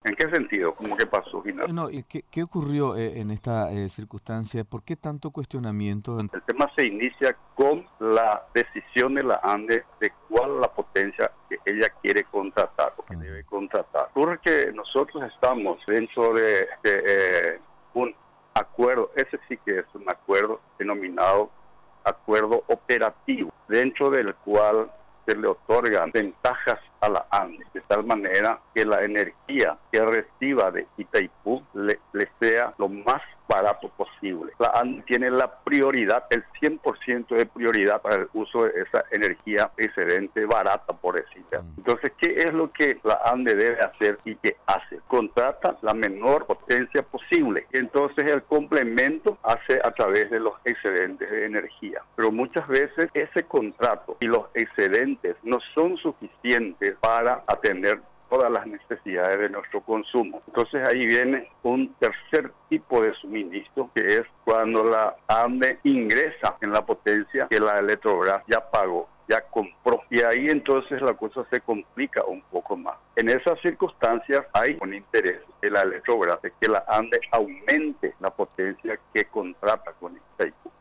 ¿En qué sentido? ¿Cómo que pasó, Ignacio? No, ¿qué ocurrió en esta circunstancia? ¿Por qué tanto cuestionamiento? El tema se inicia con la decisión de la ANDE de cuál la potencia que ella quiere contratar o que debe contratar. Ocurre que nosotros estamos dentro de un acuerdo, ese sí que es un acuerdo denominado acuerdo operativo, dentro del cual se le otorgan ventajas a la ANDE, de tal manera que la energía que reciba de Itaipú le sea lo más barato posible. La ANDE tiene la prioridad, el 100% de prioridad para el uso de esa energía excedente barata, por decirlo. Entonces, ¿qué es lo que la ANDE debe hacer y qué hace? Contrata la menor potencia posible. Entonces, el complemento hace a través de los excedentes de energía. Pero muchas veces ese contrato y los excedentes no son suficientes para atender todas las necesidades de nuestro consumo. Entonces ahí viene un tercer tipo de suministro, que es cuando la ANDE ingresa en la potencia que la Eletrobras ya pagó, ya compró. Y ahí entonces la cosa se complica un poco más. En esas circunstancias hay un interés de la Eletrobras de que la ANDE aumente la potencia que contrata con Itaipú.